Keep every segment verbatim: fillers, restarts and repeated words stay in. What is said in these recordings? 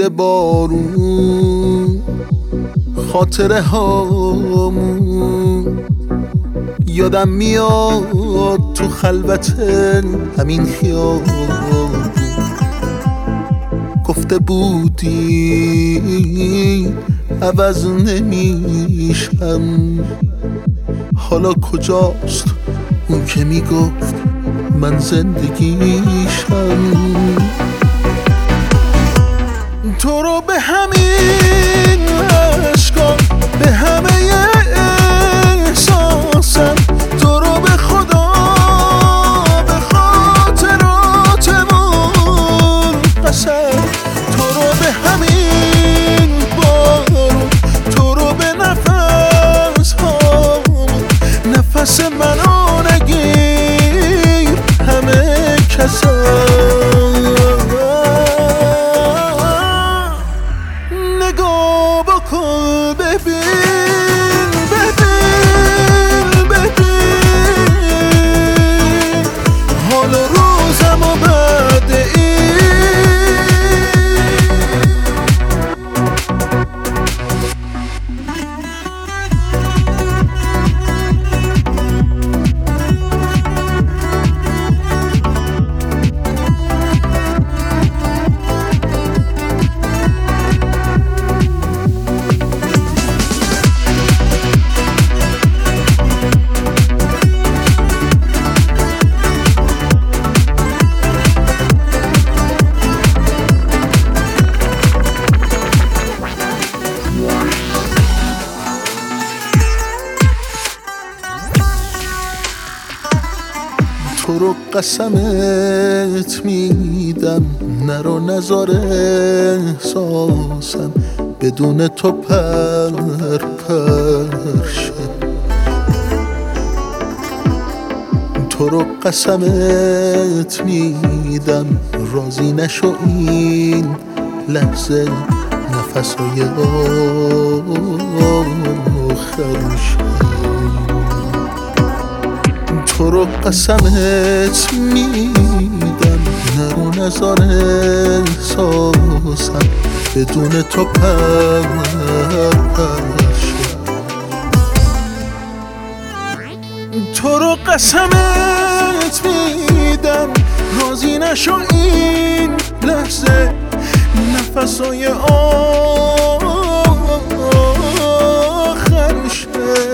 بوده بارون، خاطره هامون یادم میاد تو خلوت همین خیابون. گفته بودی عوض نمیشم، حالا کجاست اون که میگفت من زندگیشم. تو رو به همین عشقا، به همه احساسم، تو رو به خدا، به خاطراتمون قسم، تو رو به همین بارون، تو رو به نفس هامون، نفس منو نگیر همه کسم. نگاه بکن ببین، ببین ببین حال روزم و بعد تو رو قسمت میدم، نرو نزار احساسم بدون تو پر پرشه. تو رو قسمت میدم، راضی نشو این لحظه نفسای آخرشه. تو رو قسمت میدم، نرو نزار احساسم بدون تو پر پرشه. تو رو قسمت میدم، راضی نشو این لحظه نفسای آخرشه.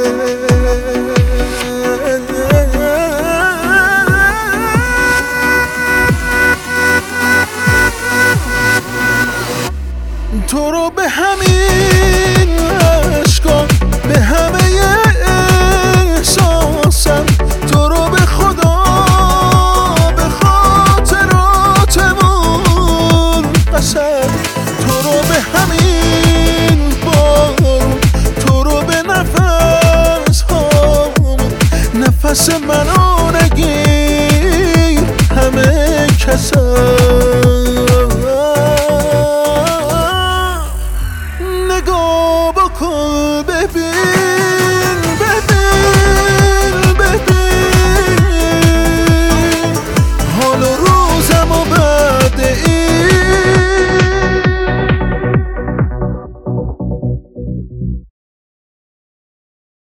تو رو به همین عشقا، به همه احساسم، تو رو به خدا، به خاطراتمون قسم، تو رو به همین بارون، تو رو به نفس هامون، نفس منو نگیر همه کسم. نگاه